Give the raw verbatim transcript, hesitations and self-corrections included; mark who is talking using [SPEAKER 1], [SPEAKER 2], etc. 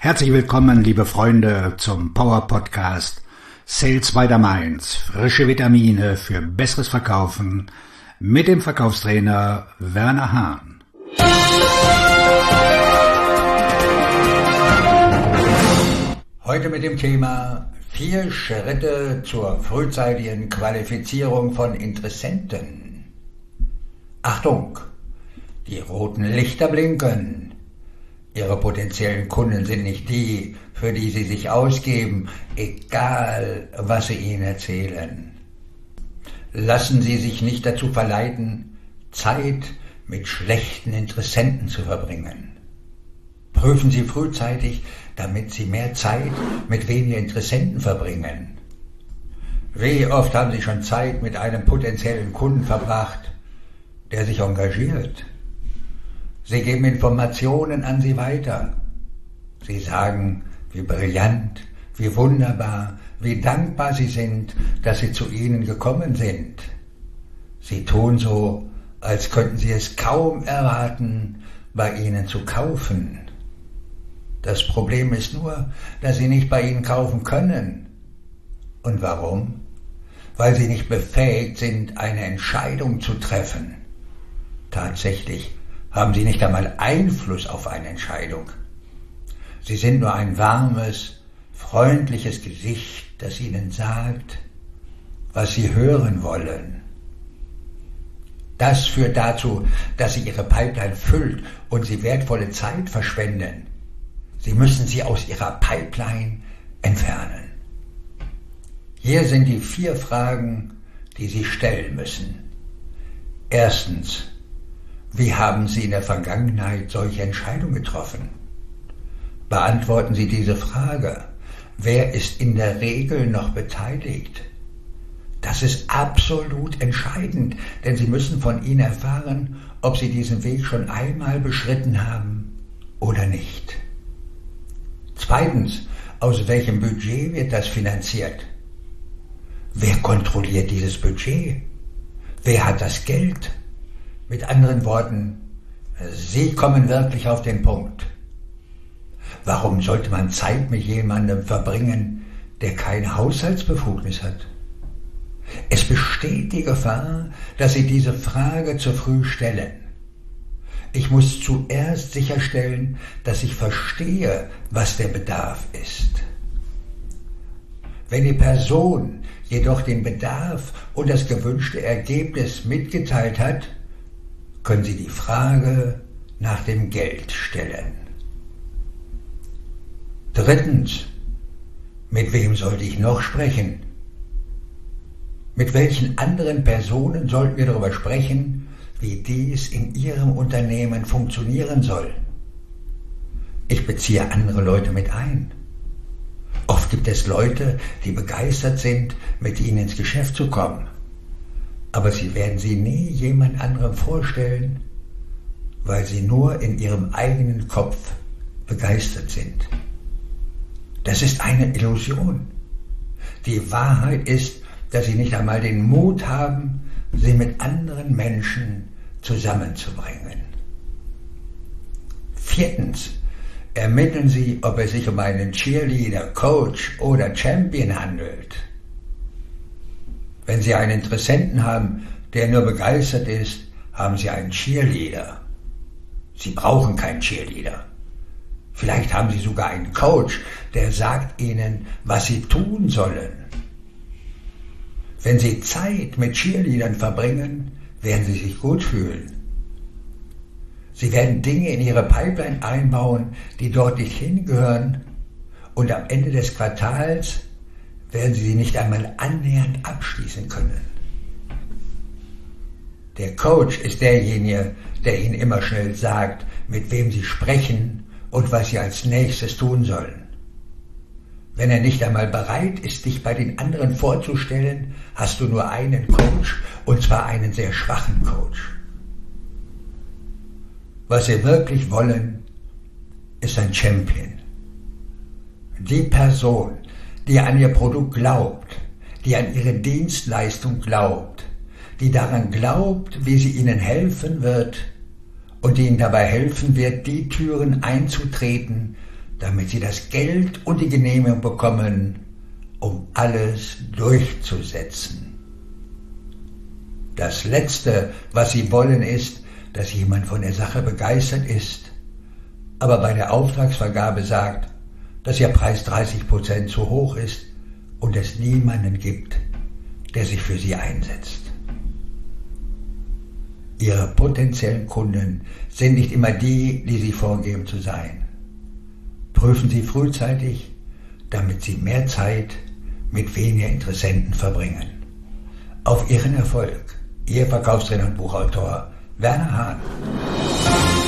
[SPEAKER 1] Herzlich willkommen, liebe Freunde, zum Power Podcast Sales by the Mainz. Frische Vitamine für besseres Verkaufen mit dem Verkaufstrainer Werner Hahn. Heute mit dem Thema vier Schritte zur frühzeitigen Qualifizierung von Interessenten. Achtung, die roten Lichter blinken. Ihre potenziellen Kunden sind nicht die, für die Sie sich ausgeben, egal was Sie ihnen erzählen. Lassen Sie sich nicht dazu verleiten, Zeit mit schlechten Interessenten zu verbringen. Prüfen Sie frühzeitig, damit Sie mehr Zeit mit weniger Interessenten verbringen. Wie oft haben Sie schon Zeit mit einem potenziellen Kunden verbracht, der sich engagiert? Sie geben Informationen an Sie weiter. Sie sagen, wie brillant, wie wunderbar, wie dankbar Sie sind, dass Sie zu Ihnen gekommen sind. Sie tun so, als könnten Sie es kaum erwarten, bei Ihnen zu kaufen. Das Problem ist nur, dass Sie nicht bei Ihnen kaufen können. Und warum? Weil Sie nicht befähigt sind, eine Entscheidung zu treffen. Tatsächlich haben Sie nicht einmal Einfluss auf eine Entscheidung. Sie sind nur ein warmes, freundliches Gesicht, das Ihnen sagt, was Sie hören wollen. Das führt dazu, dass Sie Ihre Pipeline füllt und Sie wertvolle Zeit verschwenden. Sie müssen sie aus Ihrer Pipeline entfernen. Hier sind die vier Fragen, die Sie stellen müssen. Erstens: Wie haben Sie in der Vergangenheit solche Entscheidungen getroffen? Beantworten Sie diese Frage. Wer ist in der Regel noch beteiligt? Das ist absolut entscheidend, denn Sie müssen von Ihnen erfahren, ob Sie diesen Weg schon einmal beschritten haben oder nicht. Zweitens: Aus welchem Budget wird das finanziert? Wer kontrolliert dieses Budget? Wer hat das Geld? Mit anderen Worten, Sie kommen wirklich auf den Punkt. Warum sollte man Zeit mit jemandem verbringen, der keine Haushaltsbefugnis hat? Es besteht die Gefahr, dass Sie diese Frage zu früh stellen. Ich muss zuerst sicherstellen, dass ich verstehe, was der Bedarf ist. Wenn die Person jedoch den Bedarf und das gewünschte Ergebnis mitgeteilt hat, können Sie die Frage nach dem Geld stellen. Drittens: Mit wem sollte ich noch sprechen? Mit welchen anderen Personen sollten wir darüber sprechen, wie dies in Ihrem Unternehmen funktionieren soll? Ich beziehe andere Leute mit ein. Oft gibt es Leute, die begeistert sind, mit Ihnen ins Geschäft zu kommen. Aber Sie werden sie nie jemand anderem vorstellen, weil sie nur in ihrem eigenen Kopf begeistert sind. Das ist eine Illusion. Die Wahrheit ist, dass Sie nicht einmal den Mut haben, sie mit anderen Menschen zusammenzubringen. Viertens: Ermitteln Sie, ob es sich um einen Cheerleader, Coach oder Champion handelt. Wenn Sie einen Interessenten haben, der nur begeistert ist, haben Sie einen Cheerleader. Sie brauchen keinen Cheerleader. Vielleicht haben Sie sogar einen Coach, der sagt Ihnen, was Sie tun sollen. Wenn Sie Zeit mit Cheerleadern verbringen, werden Sie sich gut fühlen. Sie werden Dinge in Ihre Pipeline einbauen, die dort nicht hingehören, und am Ende des Quartals werden Sie sie nicht einmal annähernd abschließen können. Der Coach ist derjenige, der Ihnen immer schnell sagt, mit wem Sie sprechen und was Sie als nächstes tun sollen. Wenn er nicht einmal bereit ist, dich bei den anderen vorzustellen, hast du nur einen Coach, und zwar einen sehr schwachen Coach. Was Sie wirklich wollen, ist ein Champion. Die Person, die an ihr Produkt glaubt, die an ihre Dienstleistung glaubt, die daran glaubt, wie sie ihnen helfen wird und die ihnen dabei helfen wird, die Türen einzutreten, damit Sie das Geld und die Genehmigung bekommen, um alles durchzusetzen. Das Letzte, was Sie wollen, ist, dass jemand von der Sache begeistert ist, aber bei der Auftragsvergabe sagt, dass Ihr Preis dreißig Prozent zu hoch ist und es niemanden gibt, der sich für Sie einsetzt. Ihre potenziellen Kunden sind nicht immer die, die Sie vorgeben zu sein. Prüfen Sie frühzeitig, damit Sie mehr Zeit mit weniger Interessenten verbringen. Auf Ihren Erfolg, Ihr Verkaufstrainer und Buchautor Werner Hahn.